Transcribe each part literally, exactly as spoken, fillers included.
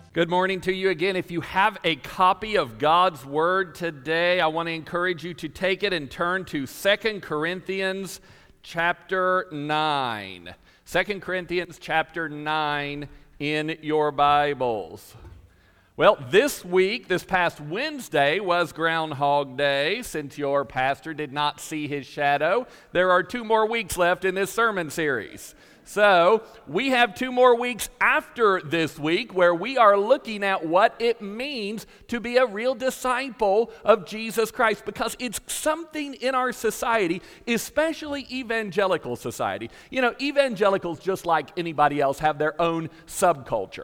Good morning to you again. If you have a copy of God's Word today, I want to encourage you to take it and turn to Second Corinthians chapter nine. Second Corinthians chapter nine in your Bibles. Well, this week, this past Wednesday, was Groundhog Day. Since your pastor did not see his shadow, there are two more weeks left in this sermon series. So, we have two more weeks after this week where we are looking at what it means to be a real disciple of Jesus Christ, because it's something in our society, especially evangelical society. You know, evangelicals, just like anybody else, have their own subculture.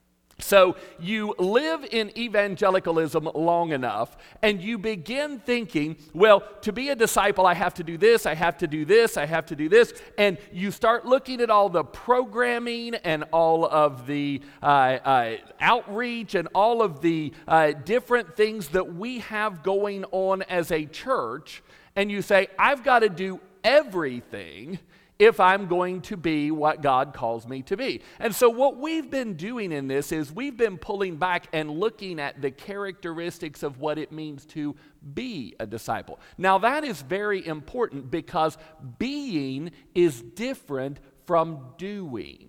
So you live in evangelicalism long enough, and you begin thinking, well, to be a disciple, I have to do this, I have to do this, I have to do this, and you start looking at all the programming and all of the uh, uh, outreach and all of the uh, different things that we have going on as a church, and you say, I've got to do everything if I'm going to be what God calls me to be. And so what we've been doing in this is we've been pulling back and looking at the characteristics of what it means to be a disciple. Now that is very important because being is different from doing.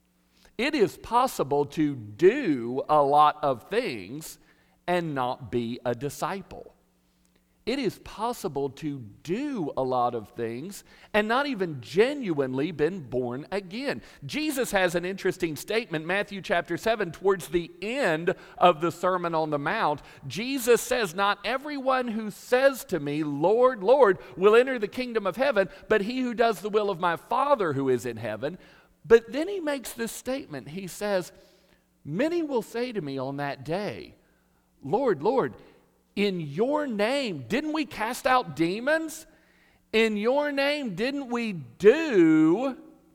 It is possible to do a lot of things and not be a disciple. It is possible to do a lot of things and not even genuinely been born again. Jesus has an interesting statement, Matthew chapter seven, towards the end of the Sermon on the Mount. Jesus says, not everyone who says to me, Lord, Lord, will enter the kingdom of heaven, but he who does the will of my Father who is in heaven. But then he makes this statement. He says, many will say to me on that day, Lord, Lord, in your name, didn't we cast out demons? In your name, didn't we do,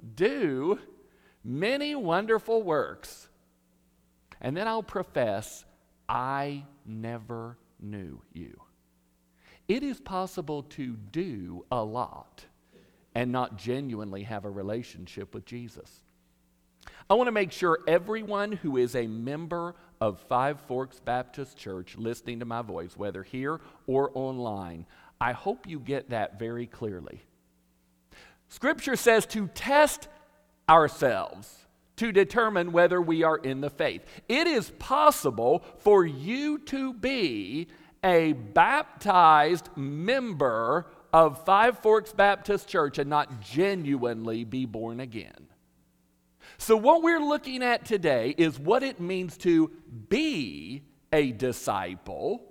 do many wonderful works? And then I'll profess, I never knew you. It is possible to do a lot and not genuinely have a relationship with Jesus. I want to make sure everyone who is a member of Five Forks Baptist Church listening to my voice, whether here or online, I hope you get that very clearly. Scripture says to test ourselves to determine whether we are in the faith. It is possible for you to be a baptized member of Five Forks Baptist Church and not genuinely be born again. So what we're looking at today is what it means to be a disciple,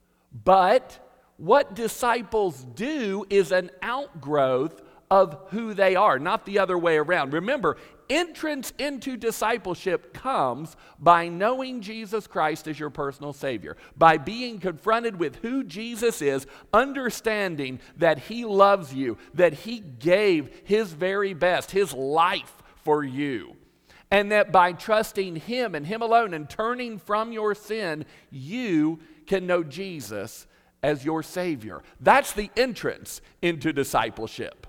but what disciples do is an outgrowth of who they are, not the other way around. Remember, entrance into discipleship comes by knowing Jesus Christ as your personal Savior, by being confronted with who Jesus is, understanding that He loves you, that He gave His very best, His life for you. And that by trusting Him and Him alone and turning from your sin, you can know Jesus as your Savior. That's the entrance into discipleship.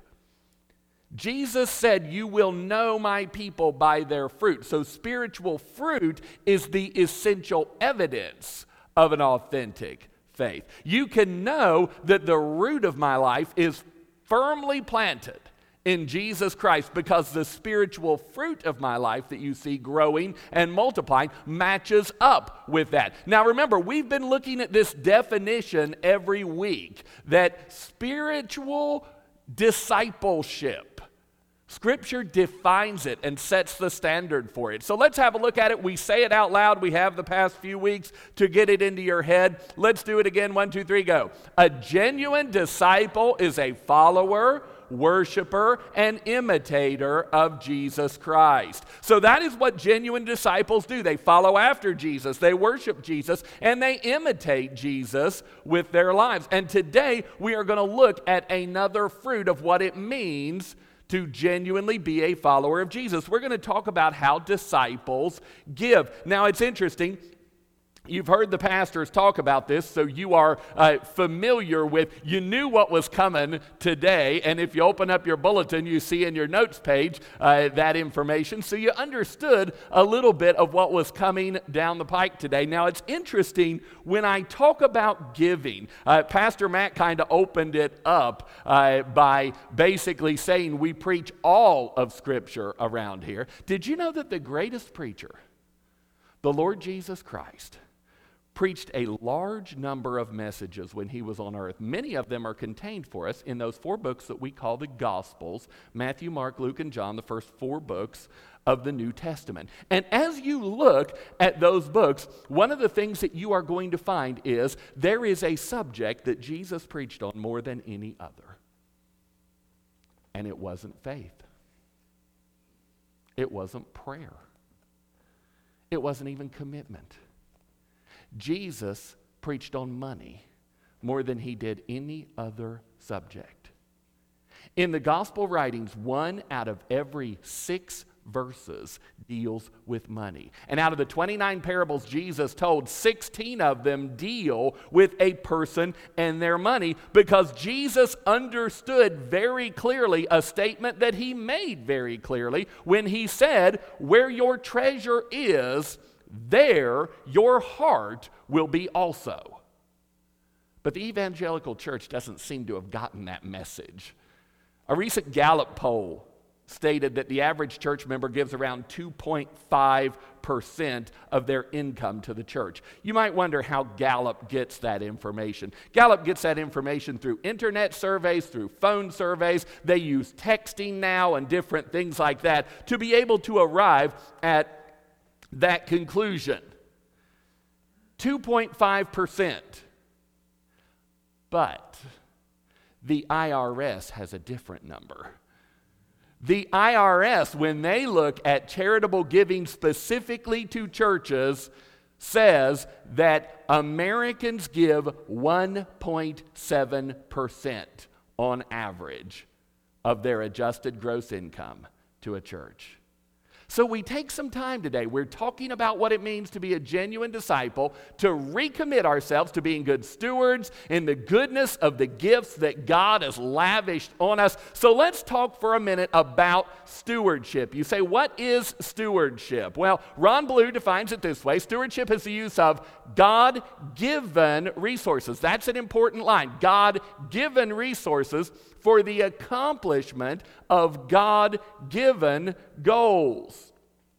Jesus said, you will know my people by their fruit. So spiritual fruit is the essential evidence of an authentic faith. You can know that the root of my life is firmly planted in Jesus Christ because the spiritual fruit of my life that you see growing and multiplying matches up with that. Now remember, we've been looking at this definition every week, that spiritual discipleship, Scripture defines it and sets the standard for it. So let's have a look at it. We say it out loud. We have the past few weeks to get it into your head. Let's do it again. One, two, three, go. A genuine disciple is a follower, worshiper, and imitator of Jesus Christ. So that is what genuine disciples do. They follow after Jesus, they worship Jesus, and they imitate Jesus with their lives. And today we are going to look at another fruit of what it means to genuinely be a follower of Jesus. We're going to talk about how disciples give. Now it's interesting. You've heard the pastors talk about this, so you are uh, familiar with, you knew what was coming today, and if you open up your bulletin, you see in your notes page uh, that information, so you understood a little bit of what was coming down the pike today. Now, it's interesting, when I talk about giving, uh, Pastor Matt kind of opened it up uh, by basically saying we preach all of Scripture around here. Did you know that the greatest preacher, the Lord Jesus Christ, preached a large number of messages when he was on earth? Many of them are contained for us in those four books that we call the Gospels: Matthew, Mark, Luke, and John, the first four books of the New Testament. And as you look at those books, one of the things that you are going to find is there is a subject that Jesus preached on more than any other. And it wasn't faith. It wasn't prayer. It wasn't even commitment. Jesus preached on money more than he did any other subject. In the gospel writings, one out of every six verses deals with money. And out of the twenty-nine parables Jesus told, sixteen of them deal with a person and their money, because Jesus understood very clearly a statement that he made very clearly when he said, "Where your treasure is, there your heart will be also." But the evangelical church doesn't seem to have gotten that message. A recent Gallup poll stated that the average church member gives around two point five percent of their income to the church. You might wonder how Gallup gets that information. Gallup gets that information through internet surveys, through phone surveys. They use texting now and different things like that to be able to arrive at that conclusion. two point five percent. But the I R S has a different number. The I R S, when they look at charitable giving specifically to churches, says that Americans give one point seven percent on average of their adjusted gross income to a church. So we take some time today. We're talking about what it means to be a genuine disciple, to recommit ourselves to being good stewards in the goodness of the gifts that God has lavished on us. So let's talk for a minute about stewardship. You say, what is stewardship? Well, Ron Blue defines it this way: stewardship is the use of God-given resources. That's an important line. God-given resources for the accomplishment of God-given goals.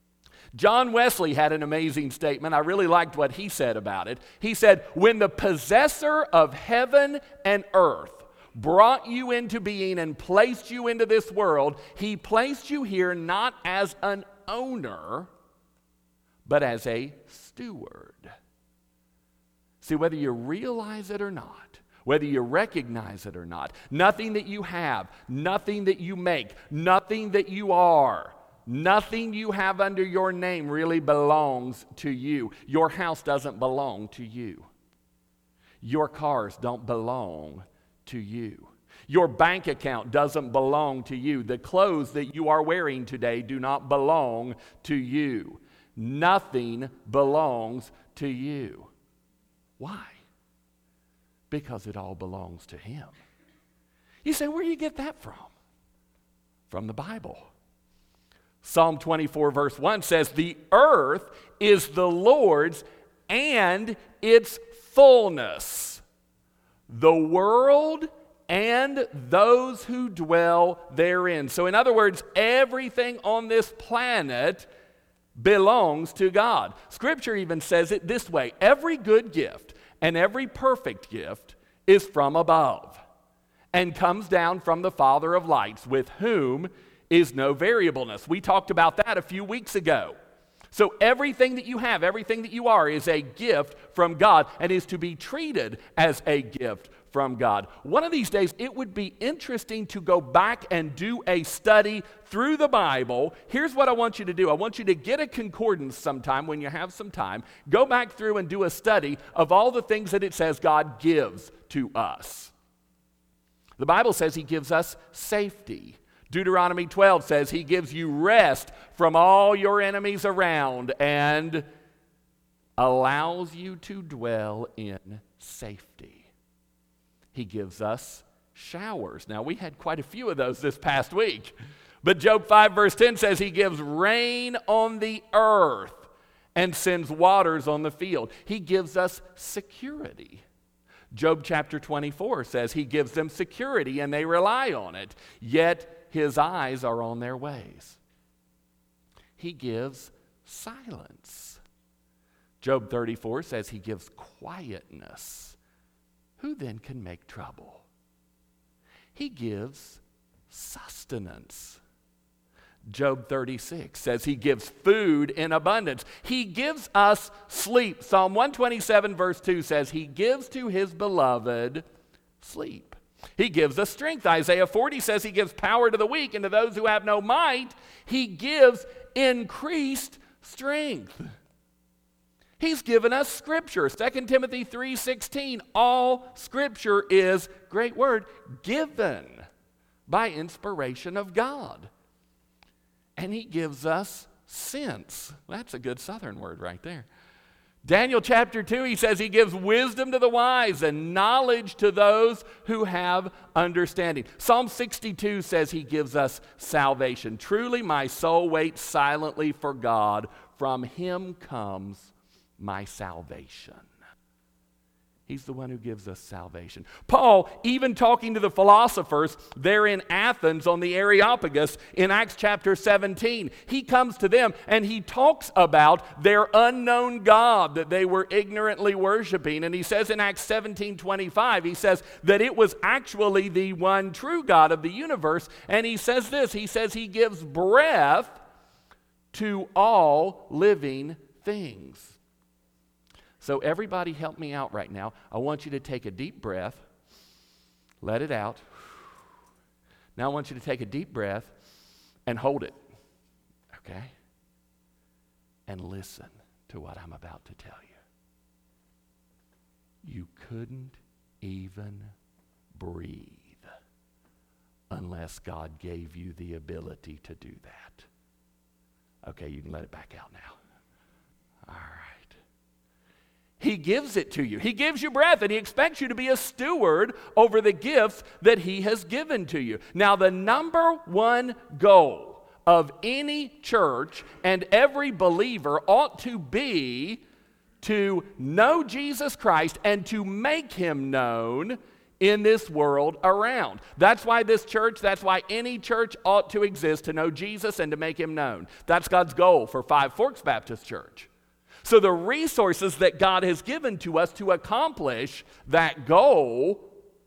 John Wesley had an amazing statement. I really liked what he said about it. He said, "When the possessor of heaven and earth brought you into being and placed you into this world, he placed you here not as an owner, but as a steward." See, whether you realize it or not, whether you recognize it or not, nothing that you have, nothing that you make, nothing that you are, nothing you have under your name really belongs to you. Your house doesn't belong to you. Your cars don't belong to you. Your bank account doesn't belong to you. The clothes that you are wearing today do not belong to you. Nothing belongs to you. Why? Because it all belongs to Him. You say, where do you get that from? From the Bible. Psalm twenty-four verse one says, "The earth is the Lord's and its fullness, the world and those who dwell therein." So in other words, everything on this planet belongs to God. Scripture even says it this way: every good gift and every perfect gift is from above and comes down from the Father of lights, with whom is no variableness. We talked about that a few weeks ago. So everything that you have, everything that you are, is a gift from God and is to be treated as a gift from God. One of these days, it would be interesting to go back and do a study through the Bible. Here's what I want you to do. I want you to get a concordance sometime when you have some time. Go back through and do a study of all the things that it says God gives to us. The Bible says He gives us safety. Deuteronomy twelve says He gives you rest from all your enemies around, and allows you to dwell in safety. He gives us showers. Now, we had quite a few of those this past week. But Job five verse ten says he gives rain on the earth and sends waters on the field. He gives us security. Job chapter twenty-four says he gives them security and they rely on it, yet his eyes are on their ways. He gives silence. Job thirty-four says he gives quietness. Who then can make trouble? He gives sustenance. Job thirty-six says he gives food in abundance. He gives us sleep. Psalm one twenty-seven verse two says he gives to his beloved sleep. He gives us strength. Isaiah forty says he gives power to the weak, and to those who have no might, he gives increased strength. He's given us Scripture. Second Timothy three sixteen, all Scripture is, great word, given by inspiration of God. And he gives us sense. That's a good Southern word right there. Daniel chapter two, he says he gives wisdom to the wise and knowledge to those who have understanding. Psalm sixty-two says he gives us salvation. Truly my soul waits silently for God. From him comes my salvation. He's the one who gives us salvation. Paul, even talking to the philosophers there in Athens on the Areopagus in Acts chapter seventeen, he comes to them and he talks about their unknown God that they were ignorantly worshiping. And he says in Acts seventeen twenty-five, he says that it was actually the one true God of the universe. And he says this, he says he gives breath to all living things. So everybody help me out right now. I want you to take a deep breath. Let it out. Now I want you to take a deep breath and hold it. Okay? And listen to what I'm about to tell you. You couldn't even breathe unless God gave you the ability to do that. Okay, you can let it back out now. All right. He gives it to you. He gives you breath, and he expects you to be a steward over the gifts that he has given to you. Now, the number one goal of any church and every believer ought to be to know Jesus Christ and to make him known in this world around. That's why this church, that's why any church ought to exist, to know Jesus and to make him known. That's God's goal for Five Forks Baptist Church. So the resources that God has given to us to accomplish that goal,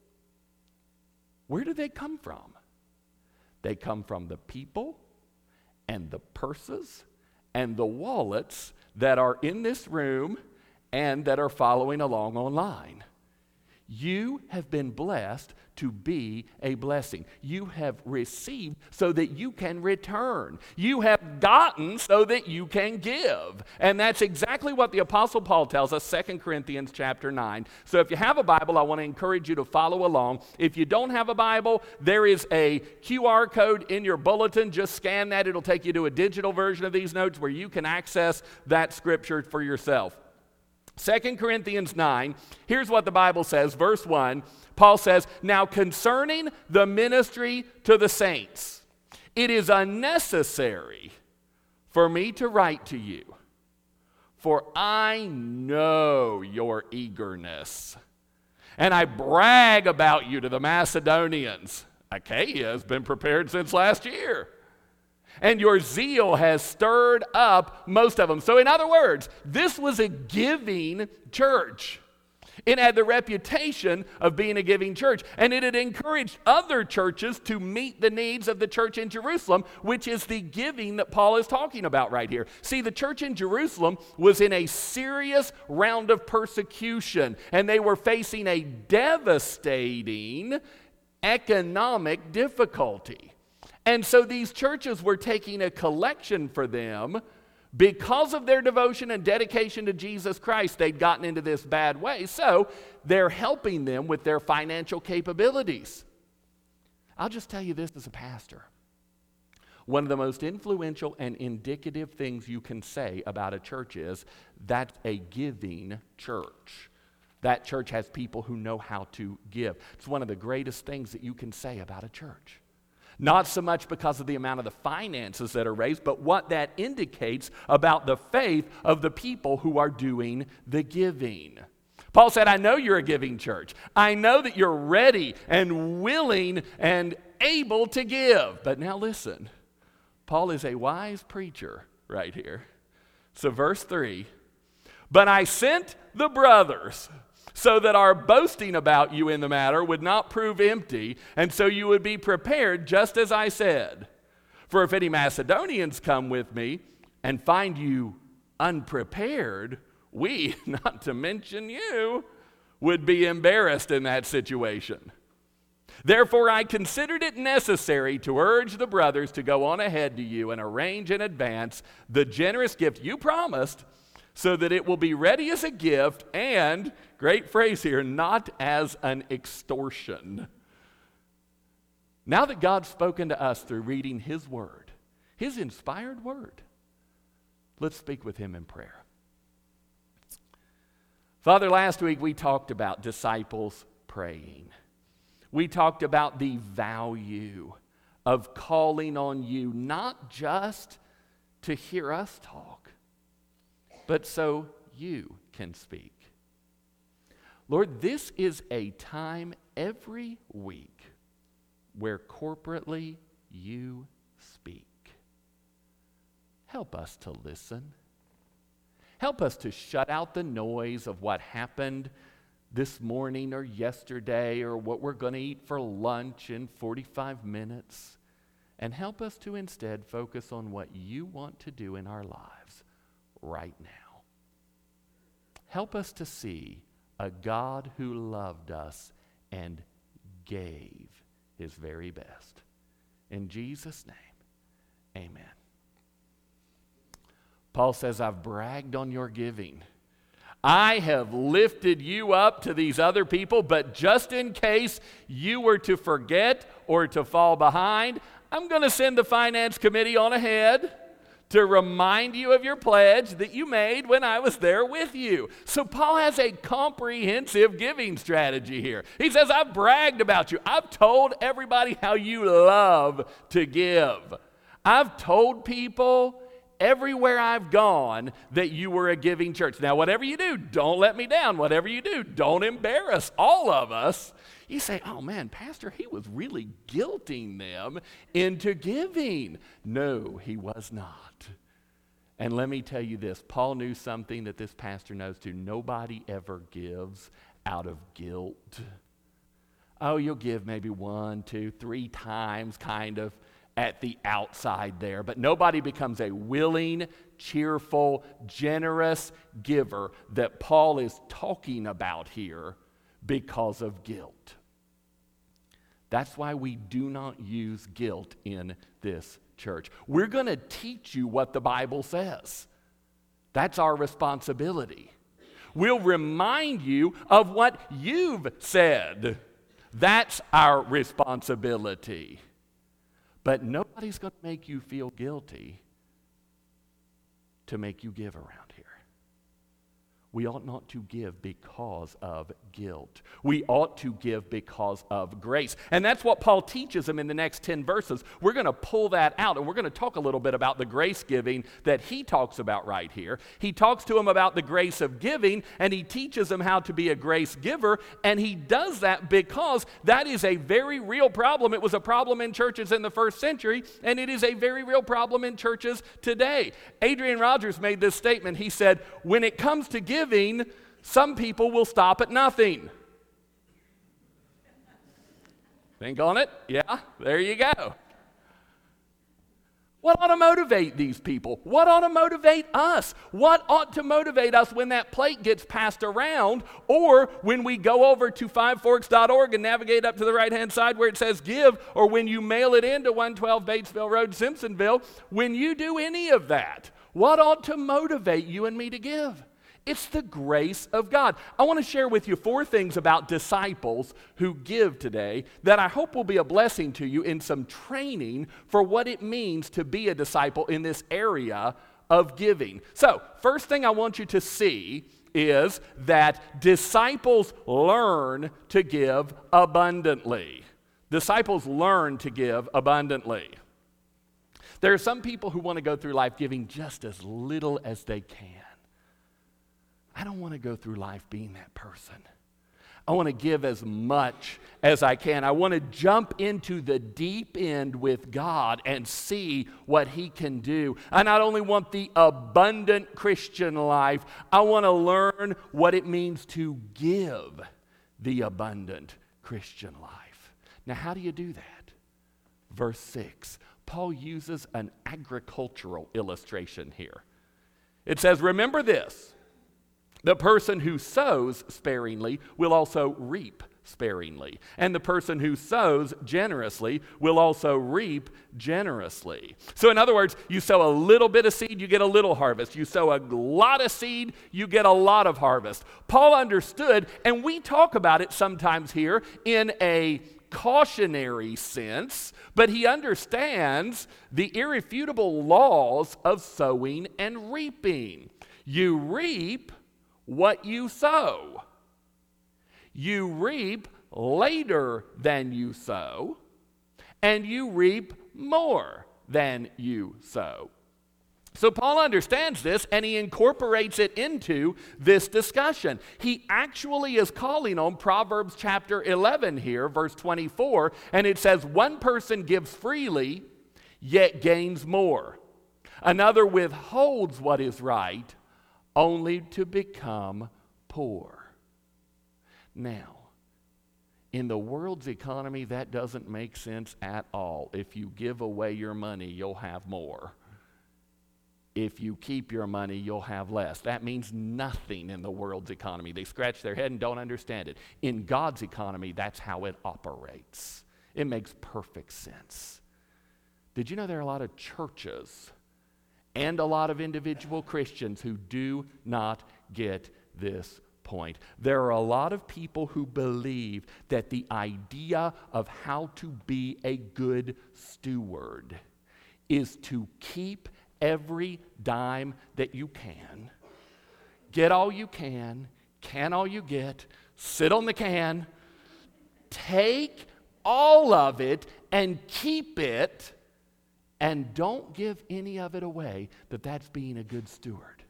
where do they come from? They come from the people and the purses and the wallets that are in this room and that are following along online. You have been blessed to be a blessing. You have received so that you can return. You have gotten so that you can give. And that's exactly what the Apostle Paul tells us, Second Corinthians chapter nine. So if you have a Bible, I want to encourage you to follow along. If you don't have a Bible, there is a Q R code in your bulletin. Just scan that. It'll take you to a digital version of these notes where you can access that scripture for yourself. Second Corinthians nine, here's what the Bible says, verse one. Paul says, now concerning the ministry to the saints, it is unnecessary for me to write to you, for I know your eagerness, and I brag about you to the Macedonians. Achaia has been prepared since last year. And your zeal has stirred up most of them. So in other words, this was a giving church. It had the reputation of being a giving church. And it had encouraged other churches to meet the needs of the church in Jerusalem, which is the giving that Paul is talking about right here. See, the church in Jerusalem was in a serious round of persecution. And they were facing a devastating economic difficulty. And so these churches were taking a collection for them because of their devotion and dedication to Jesus Christ. They'd gotten into this bad way, so they're helping them with their financial capabilities. I'll just tell you this as a pastor. One of the most influential and indicative things you can say about a church is that's a giving church. That church has people who know how to give. It's one of the greatest things that you can say about a church. Not so much because of the amount of the finances that are raised, but what that indicates about the faith of the people who are doing the giving. Paul said, I know you're a giving church. I know that you're ready and willing and able to give. But now listen, Paul is a wise preacher right here. So verse three, but I sent the brothers so that our boasting about you in the matter would not prove empty, and so you would be prepared just as I said. For if any Macedonians come with me and find you unprepared, we, not to mention you, would be embarrassed in that situation. Therefore, I considered it necessary to urge the brothers to go on ahead to you and arrange in advance the generous gift you promised, so that it will be ready as a gift and, great phrase here, not as an extortion. Now that God's spoken to us through reading His Word, His inspired Word, let's speak with Him in prayer. Father, last week we talked about disciples praying. We talked about the value of calling on you, not just to hear us talk, but so you can speak. Lord, this is a time every week where corporately you speak. Help us to listen. Help us to shut out the noise of what happened this morning or yesterday or what we're going to eat for lunch in forty-five minutes. And help us to instead focus on what you want to do in our lives right now. Help us to see a God who loved us and gave His very best. In Jesus' name, amen. Paul says, I've bragged on your giving. I have lifted you up to these other people, but just in case you were to forget or to fall behind, I'm going to send the finance committee on ahead to remind you of your pledge that you made when I was there with you. So Paul has a comprehensive giving strategy here. He says, I've bragged about you. I've told everybody how you love to give. I've told people everywhere I've gone that you were a giving church. Now, whatever you do, don't let me down. Whatever you do, don't embarrass all of us. You say, oh man, Pastor, he was really guilting them into giving. No, he was not. And let me tell you this, Paul knew something that this pastor knows too. Nobody ever gives out of guilt. Oh, you'll give maybe one, two, three times kind of at the outside there, but nobody becomes a willing, cheerful, generous giver that Paul is talking about here because of guilt. That's why we do not use guilt in this church. We're going to teach you what the Bible says. That's our responsibility. We'll remind you of what you've said. That's our responsibility. But nobody's going to make you feel guilty to make you give around here. We ought not to give because of guilt. We ought to give because of grace. And that's what Paul teaches them in the next ten verses. We're going to pull that out, and we're going to talk a little bit about the grace giving that he talks about right here. He talks to them about the grace of giving, and he teaches them how to be a grace giver, and he does that because that is a very real problem. It was a problem in churches in the first century, and it is a very real problem in churches today. Adrian Rogers made this statement. He said, when it comes to giving, Giving, some people will stop at nothing. Think on it? Yeah, there you go. What ought to motivate these people? What ought to motivate us? What ought to motivate us when that plate gets passed around, or when we go over to five forks dot org and navigate up to the right-hand side where it says give, or when you mail it into one twelve Batesville Road, Simpsonville? When you do any of that, what ought to motivate you and me to give? It's the grace of God. I want to share with you four things about disciples who give today that I hope will be a blessing to you in some training for what it means to be a disciple in this area of giving. So, first thing I want you to see is that disciples learn to give abundantly. Disciples learn to give abundantly. There are some people who want to go through life giving just as little as they can. I don't want to go through life being that person. I want to give as much as I can. I want to jump into the deep end with God and see what He can do. I not only want the abundant Christian life, I want to learn what it means to give the abundant Christian life. Now, how do you do that? Verse six, Paul uses an agricultural illustration here. It says, remember this. The person who sows sparingly will also reap sparingly. And the person who sows generously will also reap generously. So in other words, you sow a little bit of seed, you get a little harvest. You sow a lot of seed, you get a lot of harvest. Paul understood, and we talk about it sometimes here in a cautionary sense, but he understands the irrefutable laws of sowing and reaping. You reap what you sow. You reap later than you sow, and you reap more than you sow. So Paul understands this, and he incorporates it into this discussion. He actually is calling on Proverbs chapter eleven here, verse twenty-four, and it says, one person gives freely, yet gains more. Another withholds what is right, only to become poor. Now, in the world's economy, that doesn't make sense at all. If you give away your money, you'll have more. If you keep your money, you'll have less. That means nothing in the world's economy. They scratch their head and don't understand it. In God's economy, that's how it operates. It makes perfect sense. Did you know there are a lot of churches and a lot of individual Christians who do not get this point? There are a lot of people who believe that the idea of how to be a good steward is to keep every dime that you can, get all you can, can all you get, sit on the can, take all of it and keep it, and don't give any of it away, that that's being a good steward.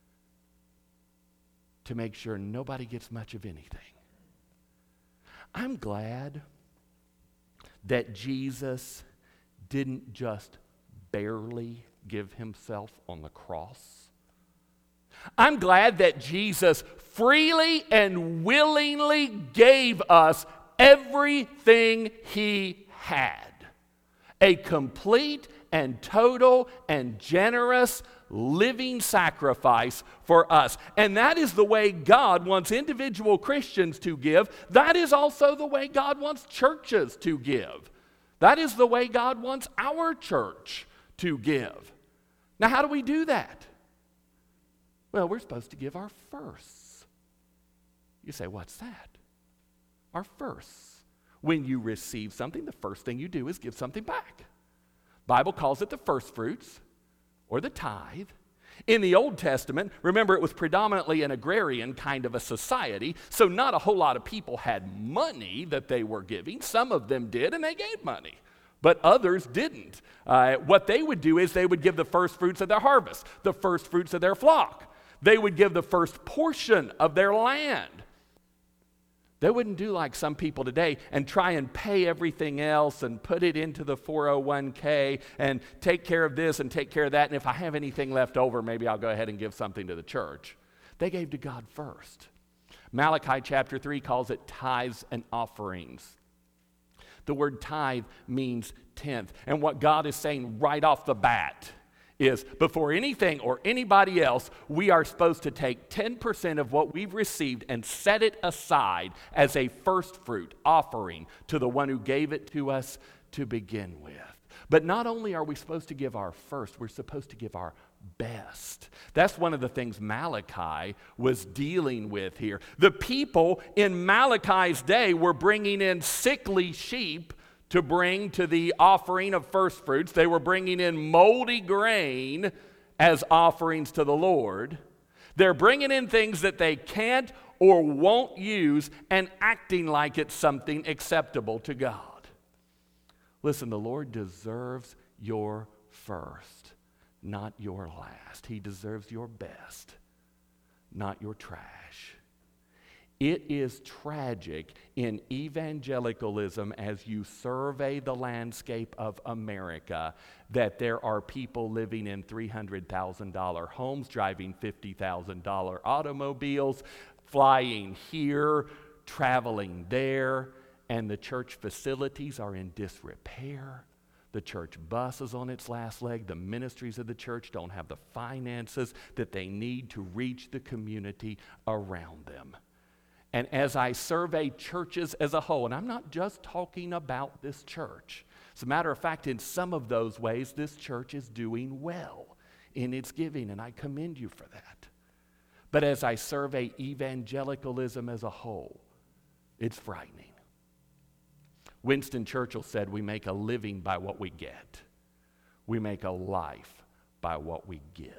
To make sure nobody gets much of anything. I'm glad that Jesus didn't just barely give himself on the cross. I'm glad that Jesus freely and willingly gave us everything he had. A complete and total and generous living sacrifice for us. And that is the way God wants individual Christians to give. That is also the way God wants churches to give. That is the way God wants our church to give. Now, how do we do that? Well, we're supposed to give our firsts. You say, what's that? Our firsts. When you receive something, the first thing you do is give something back. Bible calls it the first fruits or the tithe. In the Old Testament, remember, it was predominantly an agrarian kind of a society, so not a whole lot of people had money that they were giving. Some of them did, and they gave money. But others didn't. Uh, what they would do is they would give the first fruits of their harvest, the first fruits of their flock. They would give the first portion of their land. They wouldn't do like some people today and try and pay everything else and put it into the four oh one k and take care of this and take care of that, and if I have anything left over, maybe I'll go ahead and give something to the church. They gave to God first. Malachi chapter three calls it tithes and offerings. The word tithe means tenth. And what God is saying right off the bat is before anything or anybody else, we are supposed to take ten percent of what we've received and set it aside as a first fruit offering to the one who gave it to us to begin with. But not only are we supposed to give our first, we're supposed to give our best. That's one of the things Malachi was dealing with here. The people in Malachi's day were bringing in sickly sheep to bring to the offering of first fruits. They were bringing in moldy grain as offerings to the Lord. They're bringing in things that they can't or won't use and acting like it's something acceptable to God. Listen, the Lord deserves your first, not your last. He deserves your best, not your trash. It is tragic in evangelicalism as you survey the landscape of America that there are people living in three hundred thousand dollars homes, driving fifty thousand dollars automobiles, flying here, traveling there, and the church facilities are in disrepair. The church bus is on its last leg. The ministries of the church don't have the finances that they need to reach the community around them. And as I survey churches as a whole, and I'm not just talking about this church. As a matter of fact, in some of those ways, this church is doing well in its giving, and I commend you for that. But as I survey evangelicalism as a whole, it's frightening. Winston Churchill said, "We make a living by what we get. We make a life by what we give."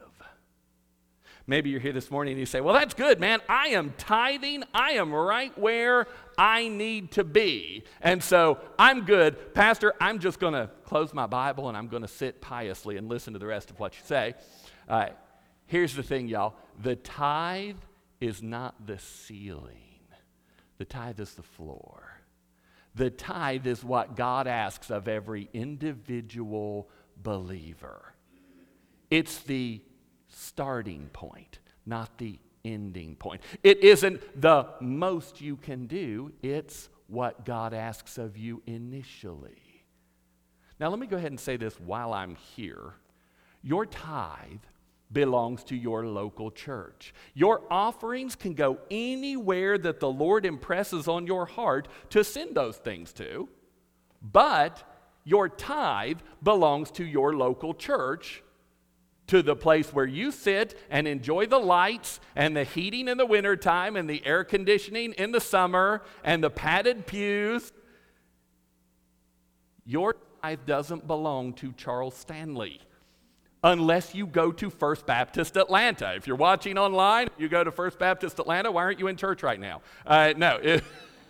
Maybe you're here this morning and you say, "Well, that's good, man. I am tithing. I am right where I need to be. And so I'm good. Pastor, I'm just going to close my Bible and I'm going to sit piously and listen to the rest of what you say." Uh, here's the thing, y'all. The tithe is not the ceiling. The tithe is the floor. The tithe is what God asks of every individual believer. It's the starting point, not the ending point. It isn't the most you can do, it's what God asks of you initially. Now let me go ahead and say this while I'm here. Your tithe belongs to your local church. Your offerings can go anywhere that the Lord impresses on your heart to send those things to, but your tithe belongs to your local church, to the place where you sit and enjoy the lights and the heating in the wintertime and the air conditioning in the summer and the padded pews. Your tithe doesn't belong to Charles Stanley unless you go to First Baptist Atlanta. If you're watching online, you go to First Baptist Atlanta, why aren't you in church right now? Uh, no. It,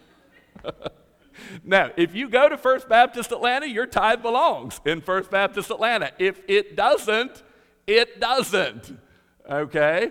no, if you go to First Baptist Atlanta, your tithe belongs in First Baptist Atlanta. If it doesn't, it doesn't, okay?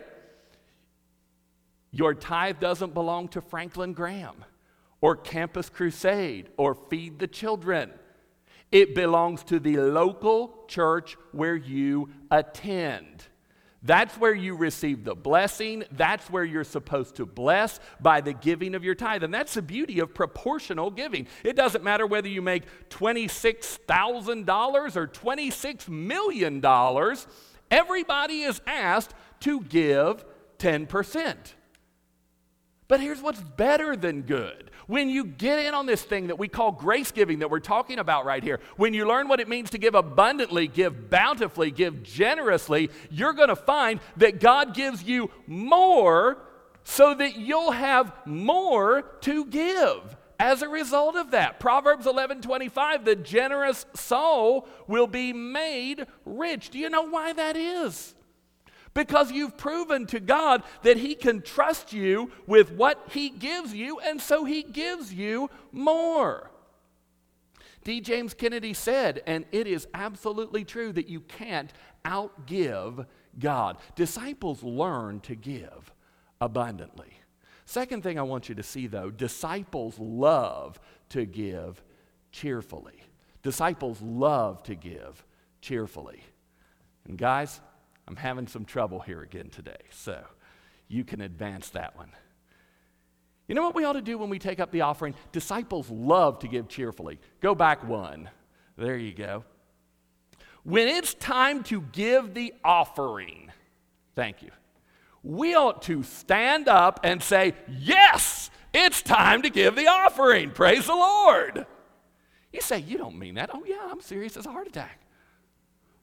Your tithe doesn't belong to Franklin Graham or Campus Crusade or Feed the Children. It belongs to the local church where you attend. That's where you receive the blessing. That's where you're supposed to bless by the giving of your tithe. And that's the beauty of proportional giving. It doesn't matter whether you make twenty-six thousand dollars or twenty-six million dollars. Everybody is asked to give ten percent. But here's what's better than good. When you get in on this thing that we call grace giving that we're talking about right here, when you learn what it means to give abundantly, give bountifully, give generously, you're going to find that God gives you more so that you'll have more to give as a result of that. Proverbs eleven twenty-five, the generous soul will be made rich. Do you know why that is? Because you've proven to God that He can trust you with what He gives you, and so He gives you more. D. James Kennedy said, and it is absolutely true, that you can't outgive God. Disciples learn to give abundantly. Second thing I want you to see, though, disciples love to give cheerfully. Disciples love to give cheerfully. And guys, I'm having some trouble here again today, so you can advance that one. You know what we ought to do when we take up the offering? Disciples love to give cheerfully. Go back one. There you go. When it's time to give the offering, thank you, we ought to stand up and say, "Yes, it's time to give the offering. Praise the Lord." You say, "You don't mean that." "Oh yeah, I'm serious as a heart attack."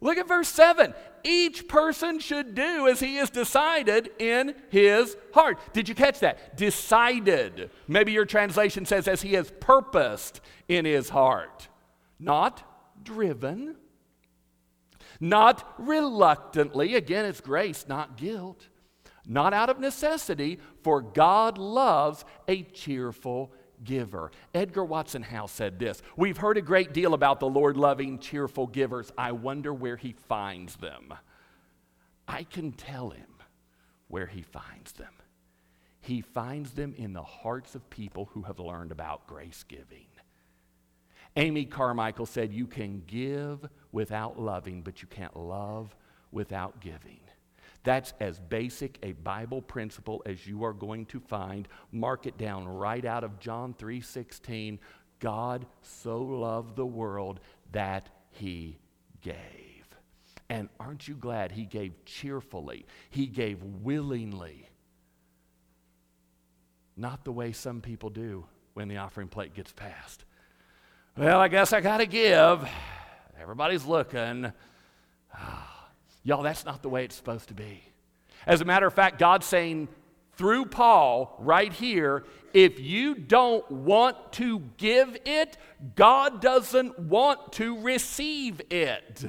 Look at verse seven. Each person should do as he has decided in his heart. Did you catch that? Decided. Maybe your translation says as he has purposed in his heart. Not driven. Not reluctantly. Again, it's grace, not guilt. Not out of necessity, for God loves a cheerful giver. Edgar Watson Howe said this: we've heard a great deal about the Lord loving cheerful givers. I wonder where he finds them. I can tell him where he finds them. He finds them in the hearts of people who have learned about grace giving. Amy Carmichael said, you can give without loving, but you can't love without giving. That's as basic a Bible principle as you are going to find. Mark it down right out of John three sixteen. God so loved the world that he gave. And aren't you glad he gave cheerfully? He gave willingly. Not the way some people do when the offering plate gets passed. Well, I guess I got to give. Everybody's looking. Y'all, that's not the way it's supposed to be. As a matter of fact, God's saying through Paul right here, if you don't want to give it, God doesn't want to receive it.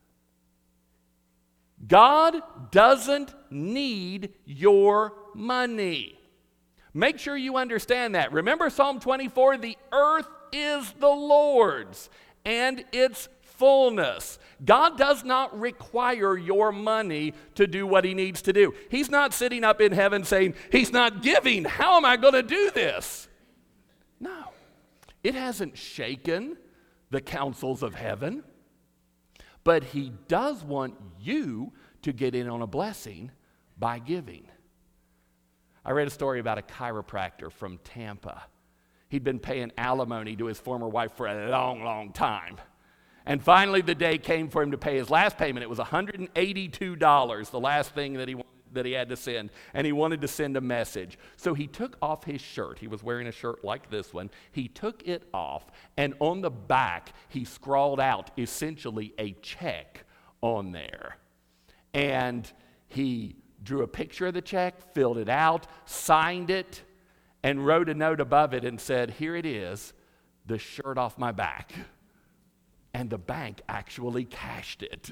God doesn't need your money. Make sure you understand that. Remember Psalm twenty-four, the earth is the Lord's and its fullness. God does not require your money to do what he needs to do. He's not sitting up in heaven saying, he's not giving. How am I going to do this? No. It hasn't shaken the councils of heaven. But he does want you to get in on a blessing by giving. I read a story about a chiropractor from Tampa. He'd been paying alimony to his former wife for a long, long time. And finally the day came for him to pay his last payment. It was one hundred eighty-two dollars, the last thing that he that he had to send. And he wanted to send a message. So he took off his shirt. He was wearing a shirt like this one. He took it off, and on the back he scrawled out essentially a check on there. And he drew a picture of the check, filled it out, signed it, and wrote a note above it and said, here it is, the shirt off my back. And the bank actually cashed it.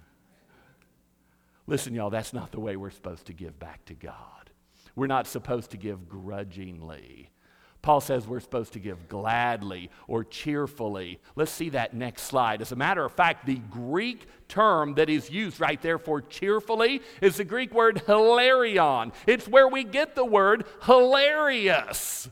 Listen, y'all, that's not the way we're supposed to give back to God. We're not supposed to give grudgingly. Paul says we're supposed to give gladly or cheerfully. Let's see that next slide. As a matter of fact, the Greek term that is used right there for cheerfully is the Greek word hilarion. It's where we get the word hilarious.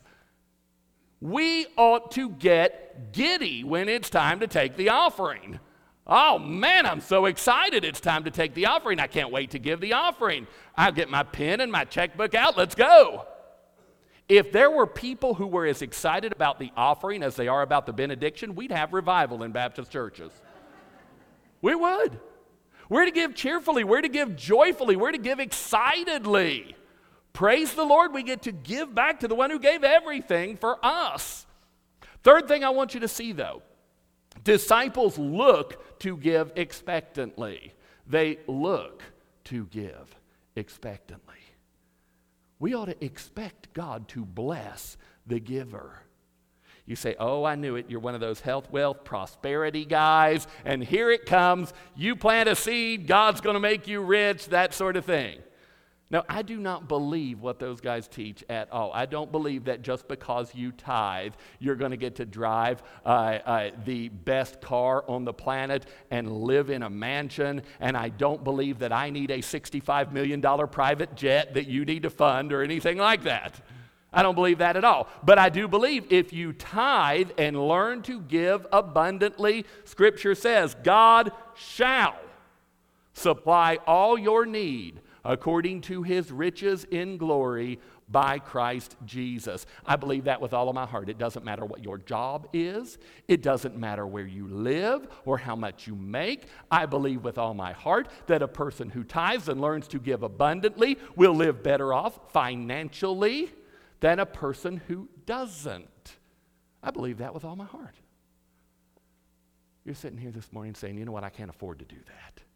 We ought to get giddy when it's time to take the offering. Oh man, I'm so excited it's time to take the offering. I can't wait to give the offering. I'll get my pen and my checkbook out. Let's go. If there were people who were as excited about the offering as they are about the benediction, we'd have revival in Baptist churches. We would. We're to give cheerfully. We're to give joyfully. We're to give excitedly. Praise the Lord, we get to give back to the one who gave everything for us. Third thing I want you to see, though, disciples look to give expectantly. They look to give expectantly. We ought to expect God to bless the giver. You say, oh, I knew it. You're one of those health, wealth, prosperity guys, and here it comes. You plant a seed, God's going to make you rich, that sort of thing. Now, I do not believe what those guys teach at all. I don't believe that just because you tithe, you're going to get to drive uh, uh, the best car on the planet and live in a mansion. And I don't believe that I need a sixty-five million dollars private jet that you need to fund or anything like that. I don't believe that at all. But I do believe if you tithe and learn to give abundantly, Scripture says, God shall supply all your need according to his riches in glory by Christ Jesus. I believe that with all of my heart. It doesn't matter what your job is. It doesn't matter where you live or how much you make. I believe with all my heart that a person who tithes and learns to give abundantly will live better off financially than a person who doesn't. I believe that with all my heart. You're sitting here this morning saying, you know what, I can't afford to do that.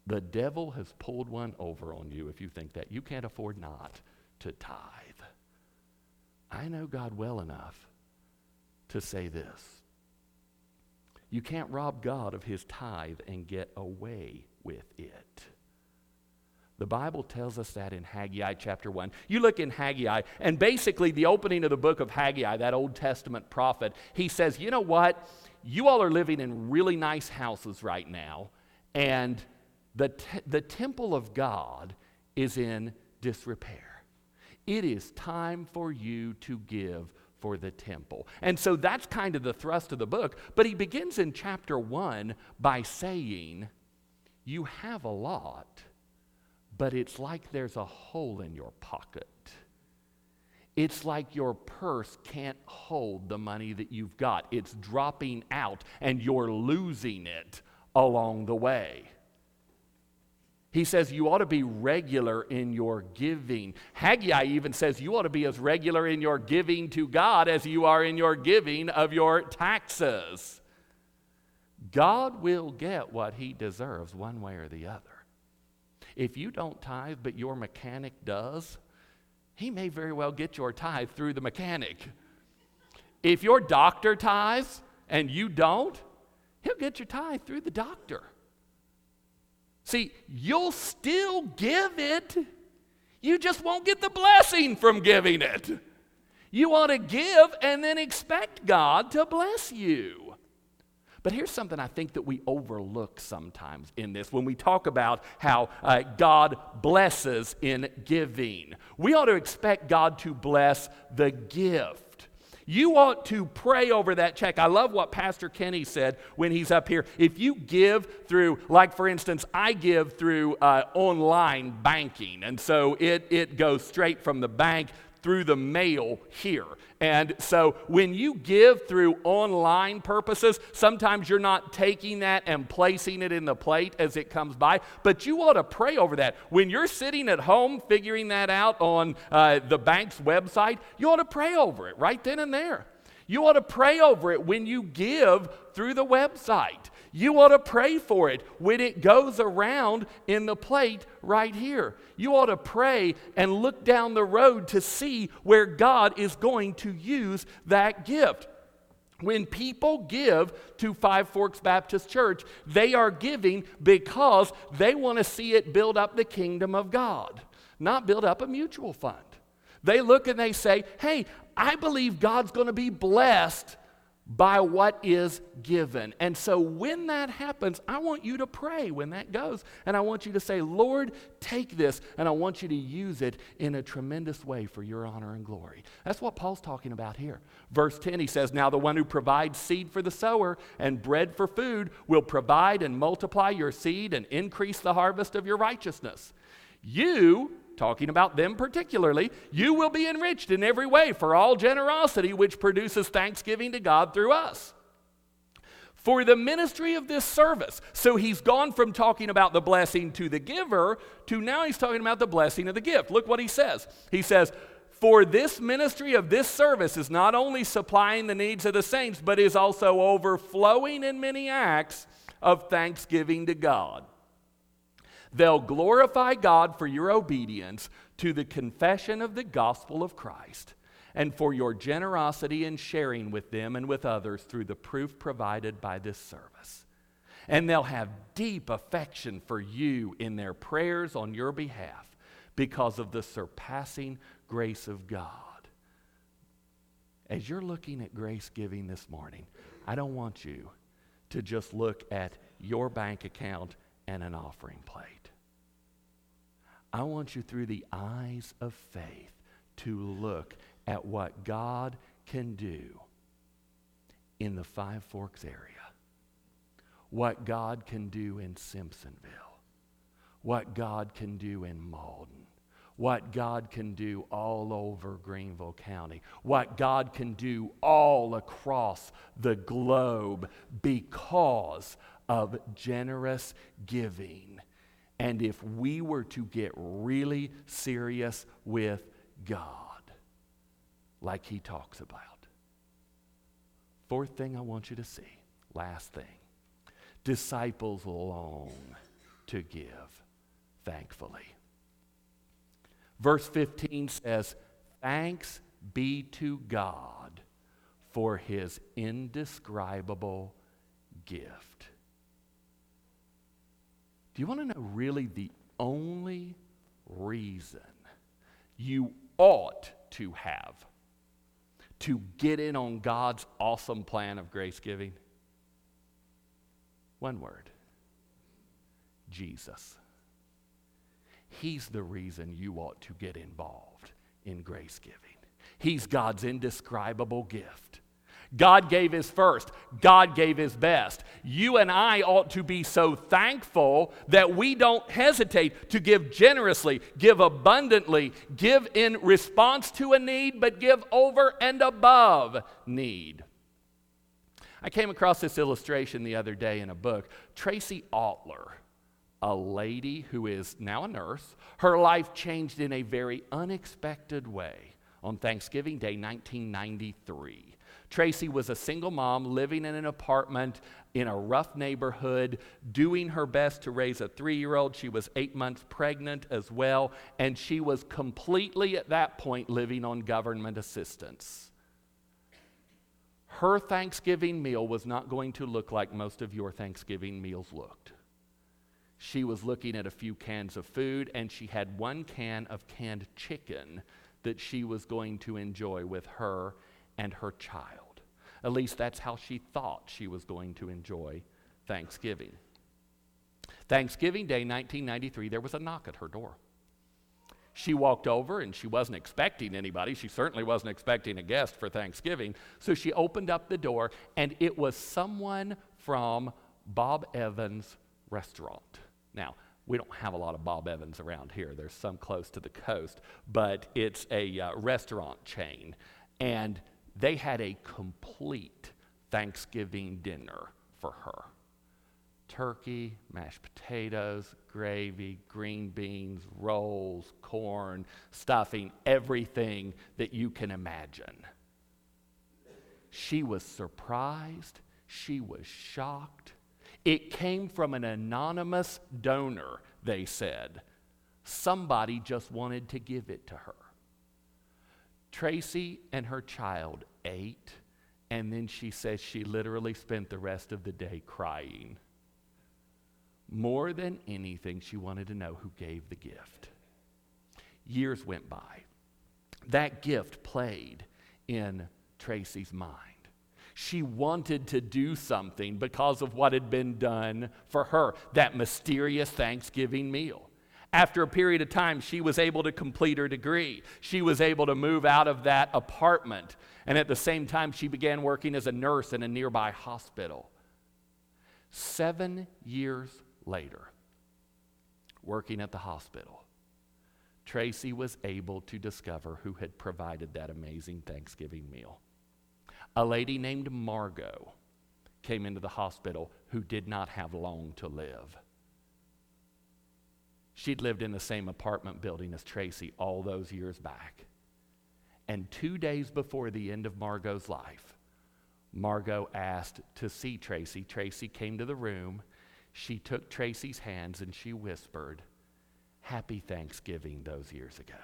The devil has pulled one over on you if you think that. You can't afford not to tithe. I know God well enough to say this. You can't rob God of his tithe and get away with it. The Bible tells us that in Haggai chapter one. You look in Haggai, and basically the opening of the book of Haggai, that Old Testament prophet, he says, you know what? You all are living in really nice houses right now, and the, te- the temple of God is in disrepair. It is time for you to give for the temple. And so that's kind of the thrust of the book. But he begins in chapter one by saying, you have a lot, but it's like there's a hole in your pocket. It's like your purse can't hold the money that you've got. It's dropping out, and you're losing it along the way. He says you ought to be regular in your giving. Haggai even says you ought to be as regular in your giving to God as you are in your giving of your taxes. God will get what he deserves one way or the other. If you don't tithe but your mechanic does, he may very well get your tithe through the mechanic. If your doctor tithes and you don't, he'll get your tithe through the doctor. See, you'll still give it. You just won't get the blessing from giving it. You ought to give and then expect God to bless you. But here's something I think that we overlook sometimes in this when we talk about how uh, God blesses in giving. We ought to expect God to bless the gift. You ought to pray over that check. I love what Pastor Kenny said when he's up here. If you give through, like for instance, I give through uh, online banking, and so it, it goes straight from the bank through the mail here. And so when you give through online purposes, sometimes you're not taking that and placing it in the plate as it comes by, but you ought to pray over that. When you're sitting at home figuring that out on uh, the bank's website, you ought to pray over it right then and there. You ought to pray over it when you give through the website. You ought to pray for it when it goes around in the plate right here. You ought to pray and look down the road to see where God is going to use that gift. When people give to Five Forks Baptist Church, they are giving because they want to see it build up the kingdom of God, not build up a mutual fund. They look and they say, hey, I believe God's going to be blessed by what is given. And so when that happens, I want you to pray when that goes. And I want you to say, Lord, take this, and I want you to use it in a tremendous way for your honor and glory. That's what Paul's talking about here. Verse ten, he says, now the one who provides seed for the sower and bread for food will provide and multiply your seed and increase the harvest of your righteousness. You, talking about them particularly, you will be enriched in every way for all generosity which produces thanksgiving to God through us. For the ministry of this service. So he's gone from talking about the blessing to the giver to now he's talking about the blessing of the gift. Look what he says. He says, for this ministry of this service is not only supplying the needs of the saints, but is also overflowing in many acts of thanksgiving to God. They'll glorify God for your obedience to the confession of the gospel of Christ and for your generosity in sharing with them and with others through the proof provided by this service. And they'll have deep affection for you in their prayers on your behalf because of the surpassing grace of God. As you're looking at grace giving this morning, I don't want you to just look at your bank account and an offering plate. I want you through the eyes of faith to look at what God can do in the Five Forks area, what God can do in Simpsonville, what God can do in Malden, what God can do all over Greenville County, what God can do all across the globe because of generous giving. And if we were to get really serious with God, like he talks about. Fourth thing I want you to see, last thing, disciples long to give thankfully. Verse fifteen says, thanks be to God for his indescribable gift. Do you want to know really the only reason you ought to have to get in on God's awesome plan of grace giving? One word: Jesus. He's the reason you ought to get involved in grace giving. He's God's indescribable gift. God gave his first. God gave his best. You and I ought to be so thankful that we don't hesitate to give generously, give abundantly, give in response to a need, but give over and above need. I came across this illustration the other day in a book. Tracy Altler, a lady who is now a nurse, her life changed in a very unexpected way on Thanksgiving Day, nineteen ninety-three. Tracy was a single mom living in an apartment in a rough neighborhood, doing her best to raise a three-year-old. She was eight months pregnant as well, and she was completely at that point living on government assistance. Her Thanksgiving meal was not going to look like most of your Thanksgiving meals looked. She was looking at a few cans of food, and she had one can of canned chicken that she was going to enjoy with her and her child. At least that's how she thought she was going to enjoy Thanksgiving. Thanksgiving Day, nineteen ninety-three, there was a knock at her door. She walked over, and she wasn't expecting anybody. She certainly wasn't expecting a guest for Thanksgiving. So she opened up the door, and it was someone from Bob Evans' restaurant. Now, we don't have a lot of Bob Evans around here. There's some close to the coast, but it's a uh, restaurant chain. And they had a complete Thanksgiving dinner for her. Turkey, mashed potatoes, gravy, green beans, rolls, corn, stuffing, everything that you can imagine. She was surprised. She was shocked. It came from an anonymous donor, they said. Somebody just wanted to give it to her. Tracy and her child ate, and then she says she literally spent the rest of the day crying. More than anything, she wanted to know who gave the gift. Years went by. That gift played in Tracy's mind. She wanted to do something because of what had been done for her, that mysterious Thanksgiving meal. After a period of time, she was able to complete her degree. She was able to move out of that apartment. And at the same time, she began working as a nurse in a nearby hospital. Seven years later, working at the hospital, Tracy was able to discover who had provided that amazing Thanksgiving meal. A lady named Margot came into the hospital who did not have long to live. She'd lived in the same apartment building as Tracy all those years back. And two days before the end of Margot's life, Margot asked to see Tracy. Tracy came to the room. She took Tracy's hands and she whispered, "Happy Thanksgiving," those years ago.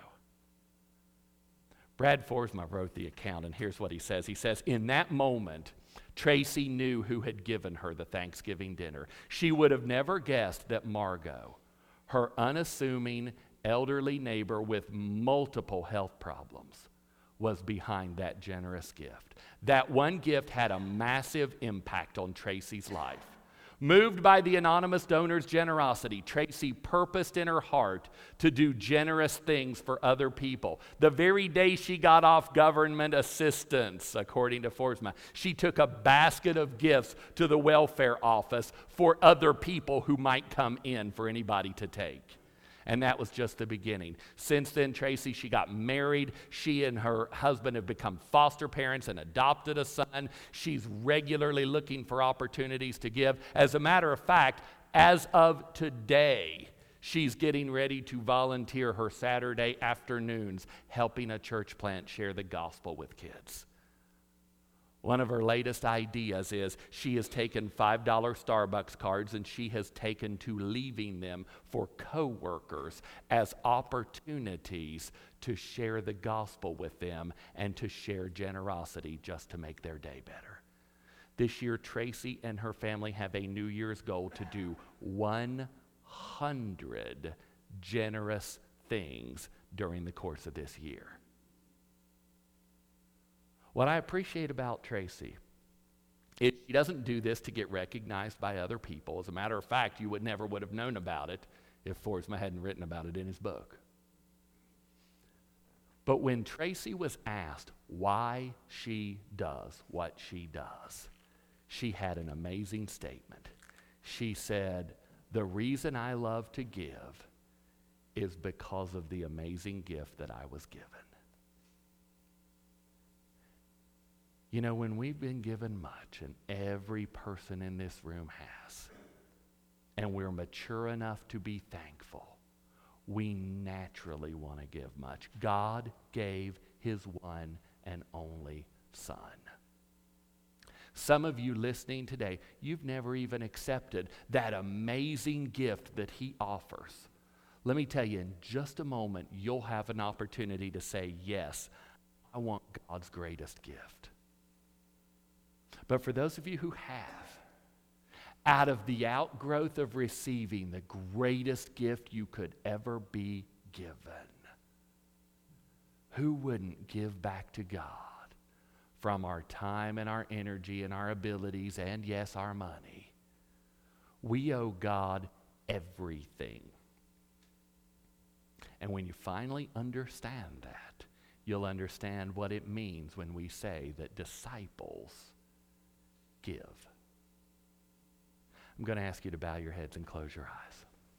Brad Forsma wrote the account, and here's what he says. He says, in that moment, Tracy knew who had given her the Thanksgiving dinner. She would have never guessed that Margot, her unassuming elderly neighbor with multiple health problems, was behind that generous gift. That one gift had a massive impact on Tracy's life. Moved by the anonymous donor's generosity, Tracy purposed in her heart to do generous things for other people. The very day she got off government assistance, according to Forsma, she took a basket of gifts to the welfare office for other people who might come in for anybody to take. And that was just the beginning. Since then, Tracy, she got married. She and her husband have become foster parents and adopted a son. She's regularly looking for opportunities to give. As a matter of fact, as of today, she's getting ready to volunteer her Saturday afternoons helping a church plant share the gospel with kids. One of her latest ideas is she has taken five dollar Starbucks cards and she has taken to leaving them for coworkers as opportunities to share the gospel with them and to share generosity just to make their day better. This year, Tracy and her family have a New Year's goal to do one hundred generous things during the course of this year. What I appreciate about Tracy is she doesn't do this to get recognized by other people. As a matter of fact, you would never would have known about it if Forsma hadn't written about it in his book. But when Tracy was asked why she does what she does, she had an amazing statement. She said, "The reason I love to give is because of the amazing gift that I was given." You know, when we've been given much, and every person in this room has, and we're mature enough to be thankful, we naturally want to give much. God gave his one and only Son. Some of you listening today, you've never even accepted that amazing gift that he offers. Let me tell you, in just a moment, you'll have an opportunity to say, yes, I want God's greatest gift. But for those of you who have, out of the outgrowth of receiving the greatest gift you could ever be given, who wouldn't give back to God from our time and our energy and our abilities and, yes, our money? We owe God everything. And when you finally understand that, you'll understand what it means when we say that disciples give. I'm going to ask you to bow your heads and close your eyes.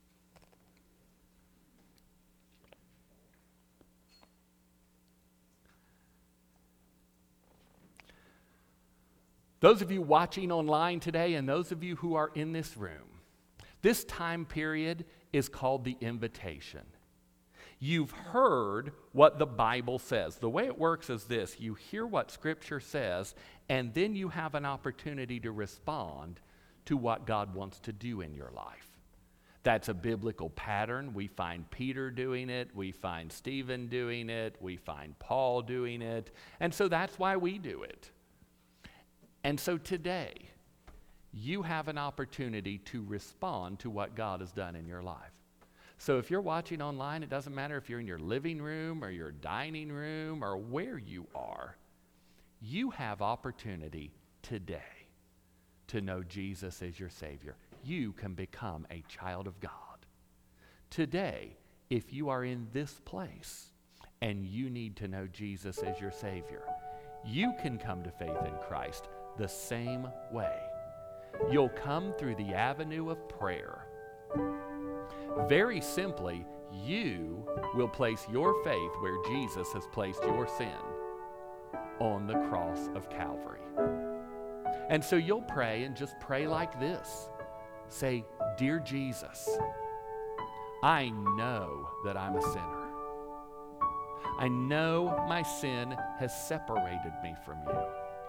Those of you watching online today and those of you who are in this room, this time period is called the invitation. You've heard what the Bible says. The way it works is this: you hear what Scripture says, and then you have an opportunity to respond to what God wants to do in your life. That's a biblical pattern. We find Peter doing it. We find Stephen doing it. We find Paul doing it. And so that's why we do it. And so today, you have an opportunity to respond to what God has done in your life. So if you're watching online, it doesn't matter if you're in your living room or your dining room or where you are, you have opportunity today to know Jesus as your Savior. You can become a child of God. Today, if you are in this place and you need to know Jesus as your Savior, you can come to faith in Christ the same way. You'll come through the avenue of prayer. Very simply, you will place your faith where Jesus has placed your sin, on the cross of Calvary. And so you'll pray and just pray like this. Say, "Dear Jesus, I know that I'm a sinner. I know my sin has separated me from you.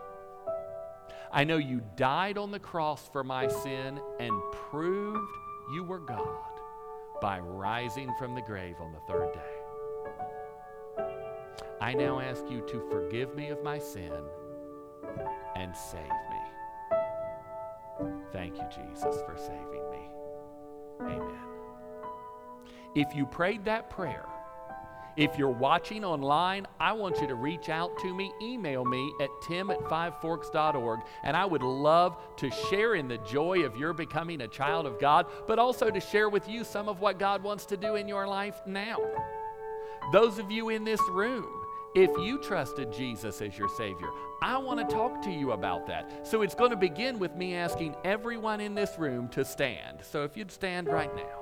I know you died on the cross for my sin and proved you were God by rising from the grave on the third day. I now ask you to forgive me of my sin and save me." Thank you, Jesus, for saving me. Amen. If you prayed that prayer, if you're watching online, I want you to reach out to me. Email me at tim at five forks dot org, and I would love to share in the joy of your becoming a child of God, but also to share with you some of what God wants to do in your life now. Those of you in this room, if you trusted Jesus as your Savior, I want to talk to you about that. So it's going to begin with me asking everyone in this room to stand. So if you'd stand right now.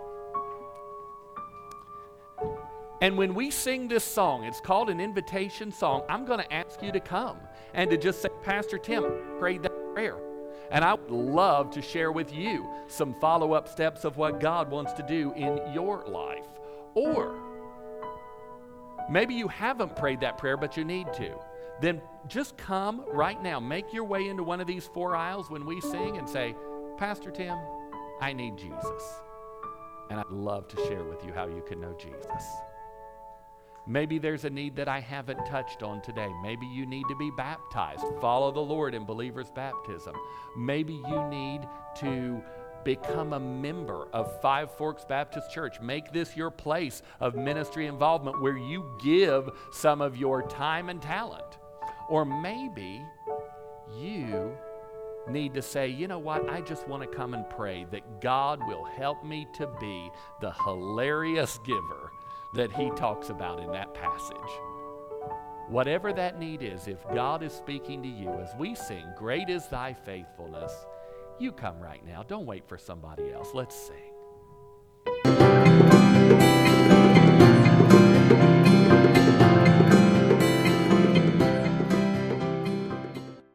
And when we sing this song, it's called an invitation song, I'm going to ask you to come and to just say, "Pastor Tim prayed that prayer." And I would love to share with you some follow-up steps of what God wants to do in your life. Or maybe you haven't prayed that prayer, but you need to. then just come right now. Make your way into one of these four aisles when we sing and say, Pastor Tim, I need Jesus. And I'd love to share with you how you can know Jesus. Maybe there's a need that I haven't touched on today. Maybe you need to be baptized. Follow the Lord in believer's baptism. Maybe you need to become a member of Five Forks Baptist Church. Make this your place of ministry involvement where you give some of your time and talent. Or maybe you need to say, you know what, I just want to come and pray that God will help me to be the hilarious giver that he talks about in that passage. Whatever that need is, if God is speaking to you as we sing, Great is Thy Faithfulness, you come right now. Don't wait for somebody else. Let's sing.